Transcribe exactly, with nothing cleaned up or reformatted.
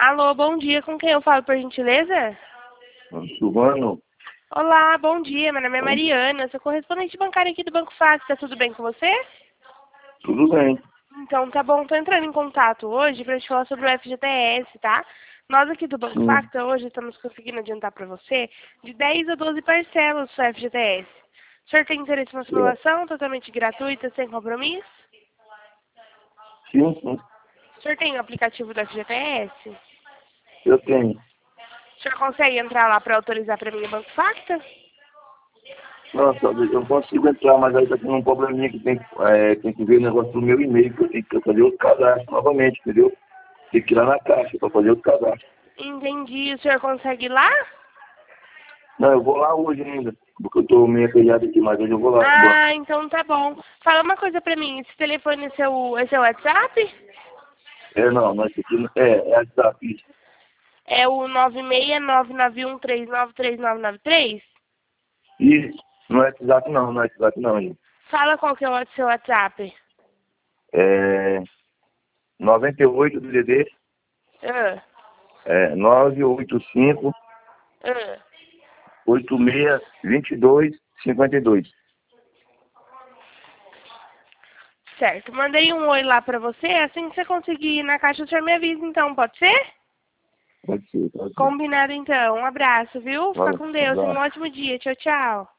Alô, bom dia. Com quem eu falo, por gentileza? Silvano, Olá, bom dia. Meu nome é Mariana. Sou correspondente bancária aqui do Banco Fácil. Tá tudo bem com você? tudo bem? Então, tá bom. Tô entrando em contato hoje para te falar sobre o F G T S, tá? Nós aqui do Banco Sim. Facta hoje estamos conseguindo adiantar para você de dez a doze parcelas do seu F G T S. O senhor tem interesse numa É. simulação totalmente gratuita, sem compromisso? Sim, sim, O senhor tem o aplicativo do F G T S? eu tenho. O senhor consegue entrar lá para autorizar para mim o Banco Facta? Nossa, eu consigo entrar, mas aí tá tendo um probleminha que tem, é, tem que ver o negócio do meu e-mail, que eu tenho que fazer outro cadastro novamente, entendeu? Tem que ir lá na caixa para fazer outro cadastro. Entendi. O senhor consegue ir lá? Não, eu vou lá hoje ainda, porque eu tô meio aperreado aqui, mas hoje eu vou lá pro banco. Ah, então tá bom. Fala uma coisa pra mim, esse telefone é seu, é seu WhatsApp? É, não, não, esse aqui não- é, é WhatsApp, isso. É o nove seis nove nove um três nove três nove nove três? Isso, não é WhatsApp não, não é WhatsApp não, gente. Fala qual que é o seu WhatsApp. É noventa e oito D D D, Ah, é nove oito cinco, ah. oito seis, dois dois, cinquenta e dois. Certo, mandei um oi lá pra você. Assim que você conseguir ir na caixa, o senhor me avisa então, pode ser? Pode ser, pode ser. Combinado então. Um abraço, viu? Fica Valeu, com um Deus. Tenha um abraço. ótimo dia. Tchau, tchau.